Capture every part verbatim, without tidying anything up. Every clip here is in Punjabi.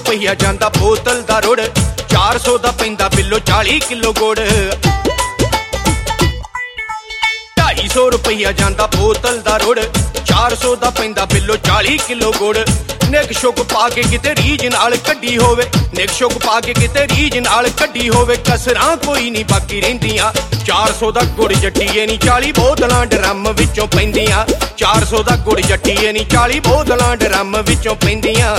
ਰੁਪਈਆ ਜਾਂਦਾ ਬੋਤਲ ਦਾ ਰੁੜ, ਚਾਰ ਸੌ ਦਾ ਪੈਂਦਾ ਬਿੱਲੋ ਚਾਲੀ ਕਿਲੋ ਗੁੜ। ਢਾਈ ਸੌ ਰੁਪਈਆ ਜਾਂਦਾ ਬੋਤਲ ਦਾ ਰੁੜ, ਚਾਰ ਸੌ ਦਾ ਪੈਂਦਾ ਬਿੱਲੋ ਚਾਲੀ ਕਿਲੋ ਗੁੜ। ਨਿੱਕ ਸ਼ੁਕ ਪਾ ਕੇ ਕਿਤੇ ਰੀਝ ਨਾਲ ਕੱਢੀ ਹੋਵੇ, ਨਿੱਕ ਸ਼ੁਕ ਪਾ ਕੇ ਕਿਤੇ ਰੀਝ ਨਾਲ ਕੱਢੀ ਹੋਵੇ, ਕਸਰਾਂ ਕੋਈ ਨਹੀਂ ਬਾਕੀ ਰਹਿੰਦੀਆਂ। ਚਾਰ ਸੌ ਦਾ ਗੁੜ ਜੱਟੀਏ ਨੀ ਚਾਲੀ ਬੋਤਲਾਂ ਡਰਮ ਵਿੱਚੋਂ ਪੈਂਦੀਆਂ। ਚਾਰ ਸੌ ਦਾ ਗੁੜ ਜੱਟੀਏ ਨੀ ਚਾਲੀ ਬੋਤਲਾਂ ਡਰਮ ਵਿੱਚੋਂ ਪੈਂਦੀਆਂ।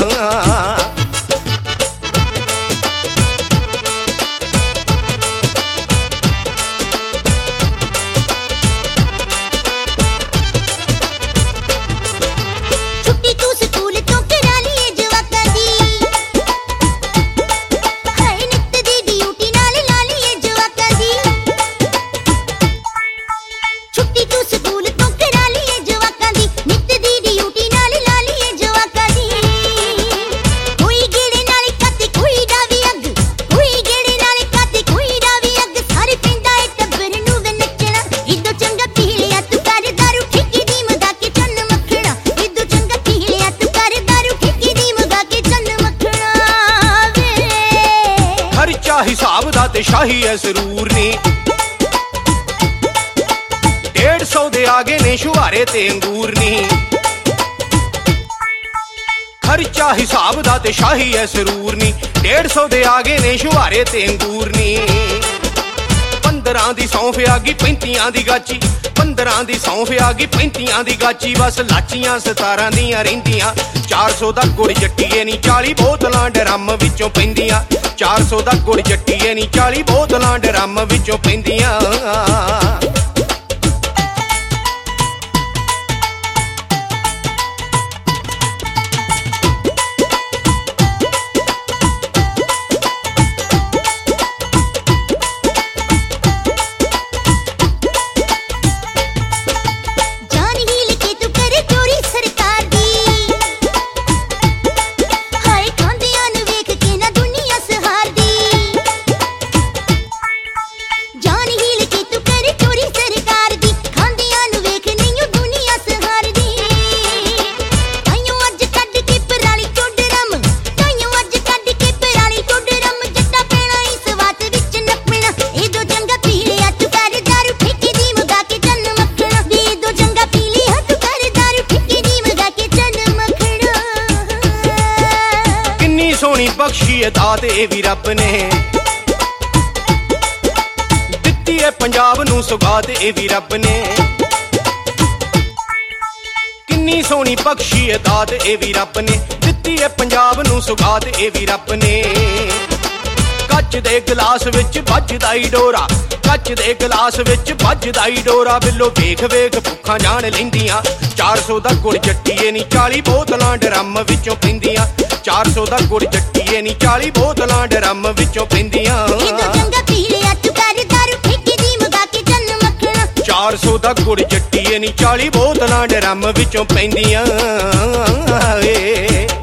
ਹਿਸਾਬ ਦਾ ਤੇ ਸ਼ਾਹੀ ਐ ਜ਼ਰੂਰ ਨੀ, ਡੇਢ ਸੌ ਦੇ ਆਗੇ ਨੇ ਸ਼ੁਹਾਰੇ ਤੇ ਅੰਗੂਰ ਨੀ। ਖਰਚਾ ਹਿਸਾਬ ਦਾ ਤੇ ਸ਼ਾਹੀ ਐ ਜ਼ਰੂਰ ਨੀ, ਡੇਢ ਸੌ ਦੇ ਆਗੇ ਨੇ ਸ਼ੁਹਾਰੇ ਤੇ ਅੰਗੂਰ ਨੀ। ਪੰਦਰਾਂ ਦੀ ਸੌਂਫ ਆ ਗਈ ਪੈਂਤੀਆਂ ਦੀ ਗਾਚੀ, ਪੰਦਰਾਂ ਦੀ ਸੌਂਫ ਆ ਗਈ ਪੈਂਤੀਆਂ ਦੀ ਗਾਚੀ, ਬਸ ਲਾਚੀਆਂ ਸਤਾਰਾਂ ਦੀਆਂ ਰਹਿੰਦੀਆਂ। ਚਾਰ ਸੌ ਦਾ ਗੁੜ ਜੱਟੀਏ ਨੀ ਚਾਲੀ ਬੋਤਲਾਂ ਡਰਮ ਵਿੱਚੋਂ ਪੈਂਦੀਆਂ। ਚਾਰ ਸੌ ਦਾ ਗੁੜ ਜੱਟੀਏ ਨੀ ਚਾਲੀ ਬੋਤਲਾਂ ਡਰਮ ਵਿੱਚੋਂ ਪੈਂਦੀਆਂ। ਸੋਹਣੀ ਬਖਸ਼ੀ ਏ ਦਾਤ ਇਹ ਵੀ ਰੱਬ ਨੇ ਦਿੱਤੀ ਏ ਪੰਜਾਬ ਨੂੰ ਸੁਗਾਤ ਇਹ ਵੀ ਰੱਬ ਨੇ। ਕਿੰਨੀ ਸੋਹਣੀ ਬਖਸ਼ੀ ਏ ਦਾਤ ਇਹ ਵੀ ਰੱਬ ਨੇ ਦਿੱਤੀ ਏ ਪੰਜਾਬ ਨੂੰ ਸੁਗਾਤ ਇਹ ਵੀ ਰੱਬ ਨੇ। ਕੱਚ ਦੇ ਗਲਾਸ ਵਿੱਚ ਵੱਜਦਾ ਈ ਡੋਰਾ, ਕੱਚ ਦੇ ਗਲਾਸ ਵਿੱਚ ਵੱਜਦਾ ਈ ਡੋਰਾ, ਬਿੱਲੋ ਵੇਖ ਵੇਖ ਭੁੱਖਾਂ ਜਾਣ ਲੈਂਦੀਆਂ। ਚਾਰ ਸੌ ਦਾ ਗੁੜ ਜੱਟੀਏ ਨੀ ਚਾਲੀ ਬੋਤਲਾਂ ਡਰਮ ਵਿੱਚੋਂ ਪੈਂਦੀਆਂ। ਚਾਰ ਸੌ ਦਾ ਗੁੜ ਜੱਟੀਏ ਨੀ ਚਾਲੀ ਬੋਤਲਾਂ ਡਰਮ ਵਿੱਚੋਂ ਪੈਂਦੀਆਂ। ਚਾਰ ਸੌ ਦਾ ਗੁੜ ਜੱਟੀਏ ਨੀ ਚਾਲੀ ਬੋਤਲਾਂ ਡਰਮ ਵਿੱਚੋਂ ਪੈਂਦੀਆਂ।